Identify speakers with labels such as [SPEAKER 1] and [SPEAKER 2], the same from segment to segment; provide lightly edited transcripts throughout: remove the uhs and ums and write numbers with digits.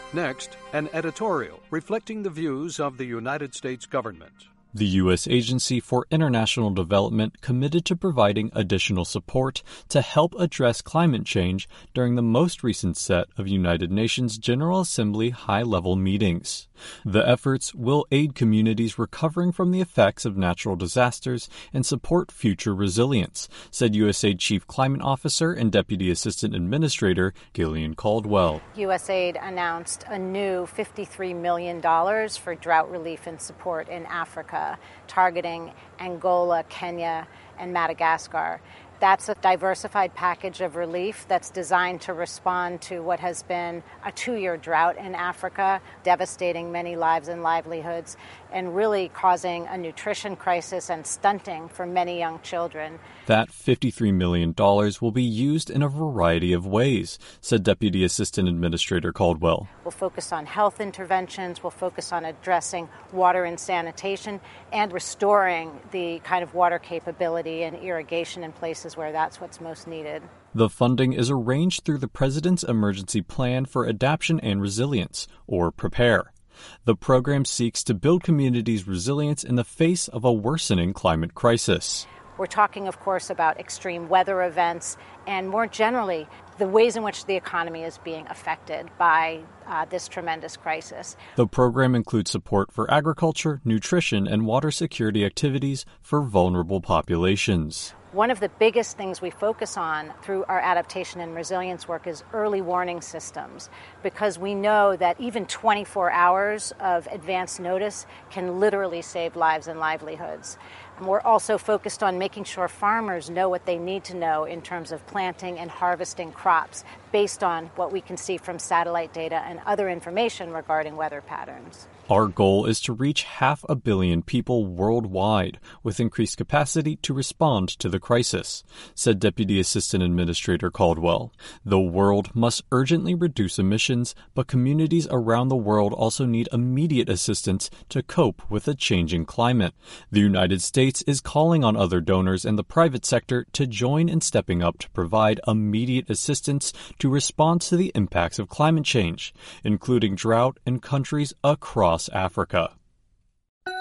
[SPEAKER 1] Next, an editorial reflecting the views of the United States government.
[SPEAKER 2] The U.S. Agency for International Development committed to providing additional support to help address climate change during the most recent set of United Nations General Assembly high-level meetings. The efforts will aid communities recovering from the effects of natural disasters and support future resilience, said USAID Chief Climate Officer and Deputy Assistant Administrator Gillian Caldwell.
[SPEAKER 3] USAID announced a new $53 million for drought relief and support in Africa, targeting Angola, Kenya, and Madagascar. That's a diversified package of relief that's designed to respond to what has been a 2-year drought in Africa, devastating many lives and livelihoods, and really causing a nutrition crisis and stunting for many young children.
[SPEAKER 2] That $53 million will be used in a variety of ways, said Deputy Assistant Administrator Caldwell.
[SPEAKER 3] We'll focus on health interventions, we'll focus on addressing water and sanitation, and restoring the kind of water capability and irrigation in places where that's what's most needed.
[SPEAKER 2] The funding is arranged through the President's Emergency Plan for Adaptation and Resilience, or PREPARE. The program seeks to build communities' resilience in the face of a worsening climate crisis.
[SPEAKER 3] We're talking, of course, about extreme weather events and, more generally, the ways in which the economy is being affected by this tremendous crisis.
[SPEAKER 2] The program includes support for agriculture, nutrition, and water security activities for vulnerable populations.
[SPEAKER 3] One of the biggest things we focus on through our adaptation and resilience work is early warning systems, because we know that even 24 hours of advance notice can literally save lives and livelihoods. And we're also focused on making sure farmers know what they need to know in terms of planting and harvesting crops based on what we can see from satellite data and other information regarding weather patterns.
[SPEAKER 2] Our goal is to reach 500 million people worldwide with increased capacity to respond to the crisis, said Deputy Assistant Administrator Caldwell. The world must urgently reduce emissions, but communities around the world also need immediate assistance to cope with a changing climate. The United States is calling on other donors and the private sector to join in stepping up to provide immediate assistance to respond to the impacts of climate change, including drought in countries across Africa.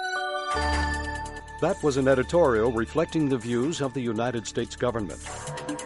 [SPEAKER 1] That was an editorial reflecting the views of the United States government.